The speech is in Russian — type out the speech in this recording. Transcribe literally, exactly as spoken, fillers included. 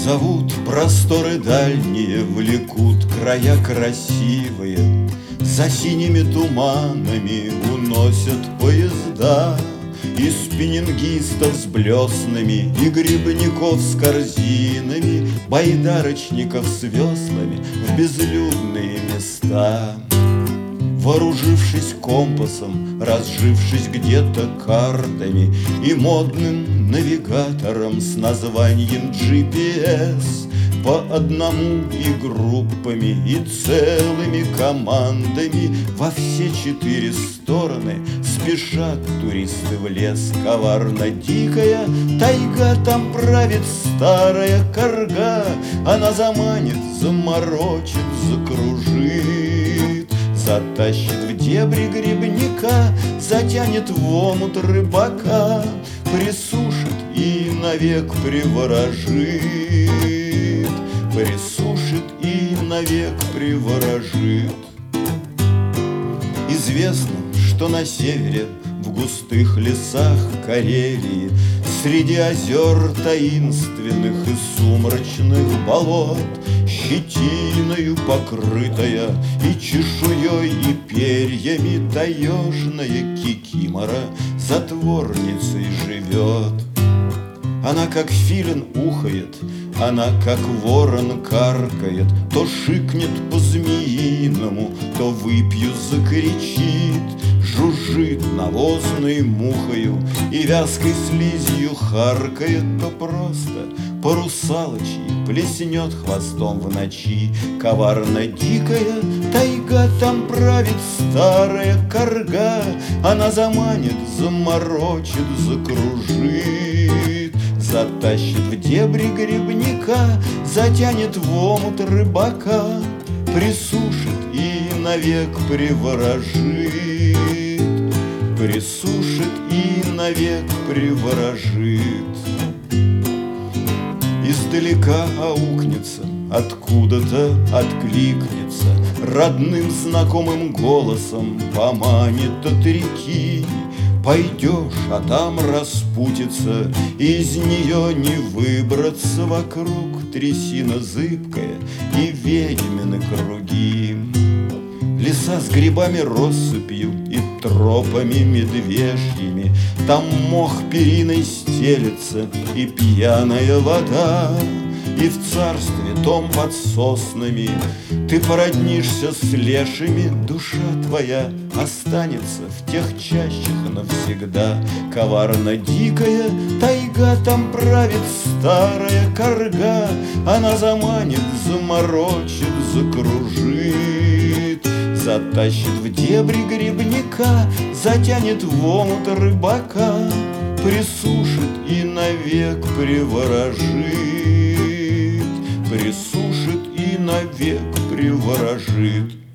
Зовут просторы дальние, влекут края красивые, за синими туманами уносят поезда. И спиннингистов с блеснами, и грибников с корзинами, байдарочников с веслами в безлюдные места. Вооружившись компасом, разжившись где-то картами и модным навигатором с названием джи пи эс, по одному и группами, и целыми командами во все четыре стороны спешат туристы в лес. Коварно дикая тайга, там правит старая карга. Она заманит, заморочит, закружит, затащит в дебри грибника, затянет в омут рыбака, присушит и навек приворожит, присушит и навек приворожит. Известно, что на севере, в густых лесах Карелии, среди озер таинственных и сумрачных болот, щетиною покрытая и чешуей, и перьями таежная кикимора затворницей живет. Она как филин ухает, она как ворон каркает, то шикнет по-змеиному, то выпью закричит, жужжит навозной мухою и вязкой слизью харкает, то просто по русалочьи плеснет хвостом в ночи. Коварно дикая тайга, там правит старая карга. Она заманит, заморочит, закружит, затащит в дебри грибника, затянет в омут рыбака, присушит и навек приворожит, присушит и навек приворожит. Издалека аукнется, откуда-то откликнется, родным знакомым голосом поманит от реки. Пойдешь, а там распутится, из нее не выбраться. Вокруг трясина зыбкая и ведьмины круги. Леса с грибами россыпью и тропами медвежьими, там мох периной стелется и пьяная вода. И в царстве том под соснами ты породнишься с лешими, душа твоя останется в тех чащах навсегда. Коварно дикая тайга, там правит старая карга. Она заманит, заморочит, закружит, затащит в дебри грибника, затянет в омут рыбака, присушит и навек приворожит, присушит и навек приворожит.